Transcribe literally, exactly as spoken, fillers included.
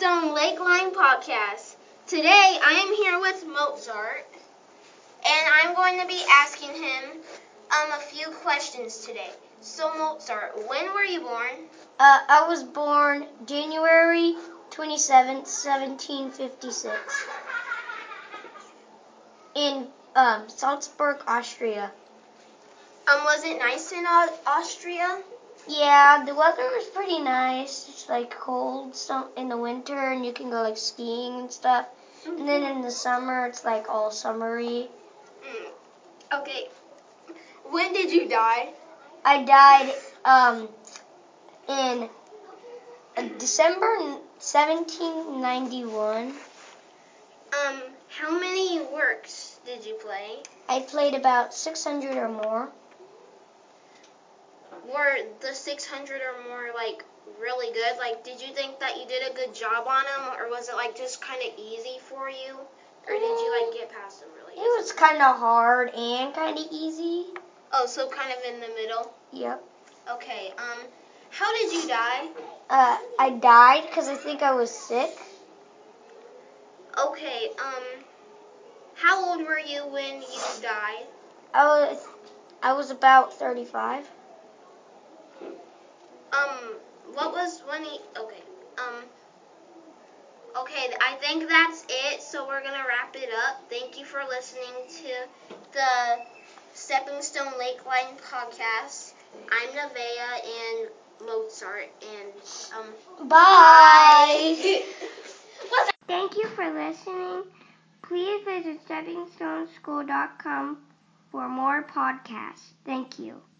Stone Lakeline Podcast. Today I am here with Mozart, and I'm going to be asking him um, a few questions today. So Mozart, when were you born? Uh, I was born January twenty-seventh, seventeen fifty-six, in um, Salzburg, Austria. Um, was it nice in uh, Austria? Yeah, the weather was pretty nice. It's like cold so in the winter, and you can go like skiing and stuff. Mm-hmm. And then in the summer, it's like all summery. Mm. Okay. When did you die? I died um, in uh, December seventeen ninety-one. Um, how many works did you play? I played about six hundred or more. Were the six hundred or more, like, really good? Like, did you think that you did a good job on them, or was it, like, just kind of easy for you? Or did you, like, get past them really easy? It was kind of hard and kind of easy. Oh, so kind of in the middle? Yep. Okay, um, how did you die? Uh, I died because I think I was sick. Okay, um, how old were you when you died? I was, I was about thirty-five. Um, what was when he, okay, um, okay, I think that's it, so we're gonna wrap it up. Thank you for listening to the Stepping Stone Lakeline Podcast. I'm Nevaeh and Mozart, and, um, Bye! bye. Thank you for listening. Please visit stepping stone school dot com for more podcasts. Thank you.